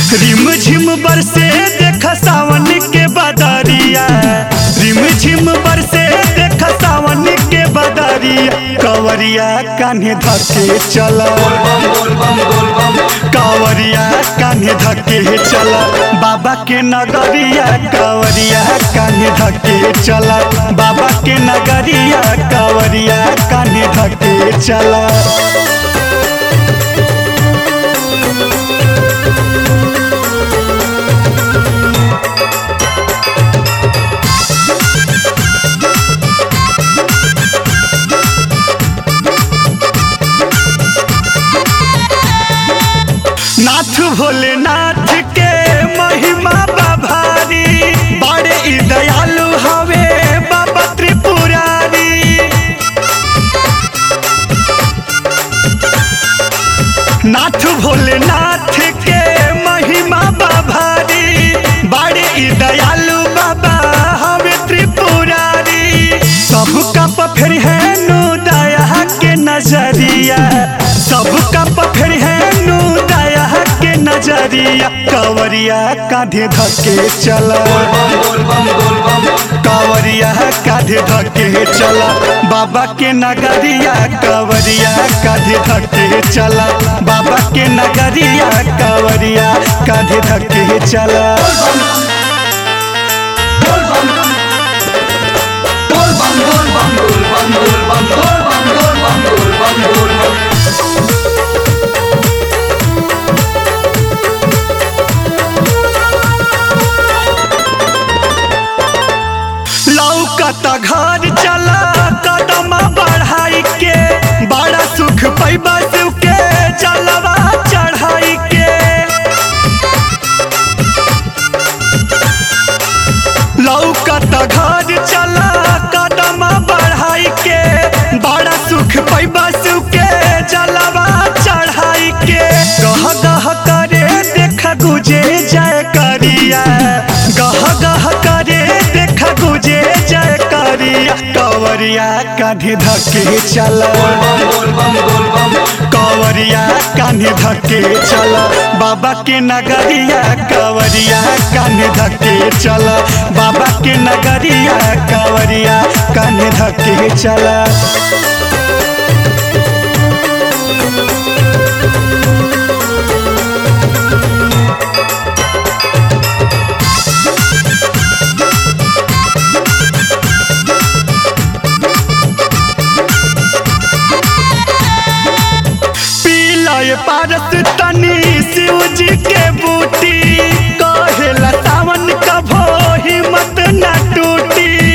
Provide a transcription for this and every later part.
रिम झिम बरसे देख सावन के बदरिया, रिम झिम बरसे देख सावन के बदरिया। कांवरिया कान्हे धके चला, कांवरिया कान्हे धके चला बाबा के नगरिया। कांवरिया कान्हे धके चला बाबा के नगरिया। कांवरिया कान्हे धके चला। नाथ भोलेनाथ के महिमा भारी, बड़े ई दयालु हवे बाबा त्रिपुरारी। नाथ भोलेनाथ के महिमा भारी, बड़े ई दयालु बाबा हवे त्रिपुरारी। सबका पफेर है नु दया के नजरिया, सबका पफेर है नु दया के नजरिया। कांवरिया कांधे धके चला, कांवरिया कांधे धके चला बाबा के नगरिया। कांवरिया कांधे धके चला बाबा के नगरिया। कांवरिया कांधे धके चला। लौकता घर चला कदम बढ़ाई के, बड़ा सुख पैबा शिव के जलवा चढ़ाई के। लौकता घर चला कदम बढ़ाई के, बड़ा सुख पैबा शिव के जलवा चढ़ाई के। गह गह करे देख गुजे जय करिया, गह गह करे देख गुजे जय करिया। कांवरिया कान्हे धके चला, कांवरिया कान्हे धके चला बाबा के नगरिया। कांवरिया कान्हे धके चला बाबा के नगरिया। कांवरिया कान्हे धके चला। पारस तनी शिव जी के बूटी, कहेला सावन कभो हिम्मत न टूटी।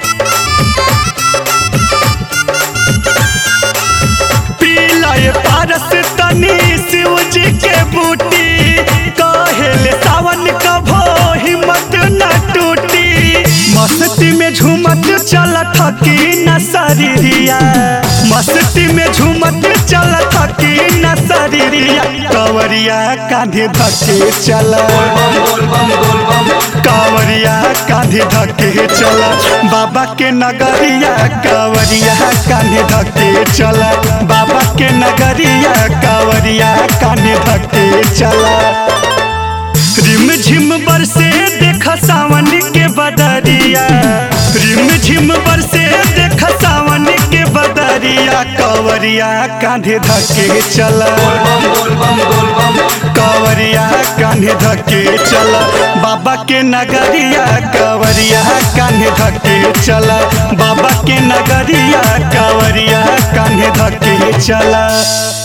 पीलाए पारस तनी शिव जी के बूटी, कहेले सावन कभो हिम्मत न टूटी। मस्ती में झूमत चलत हकी न शरीरिया, मस्ती में झूमत चलत हकी न शरीरिया। कांवरिया कांधे धके चला, कांवरिया कांधे धके चला बाबा के नगरिया। कांवरिया कांधे धके चला बाबा के नगरिया। कांवरिया कांधे धके चला। रिम झिम बरसे देख सावन के बदरिया, रिम झिम बरसे देख सावन के बदरिया। कांवरिया कांधे धके चला, कांवरिया कांधे धके चला बाबा के नगरिया। कांवरिया कांधे धके चला बाबा के नगरिया। कांवरिया कांधे धके चला।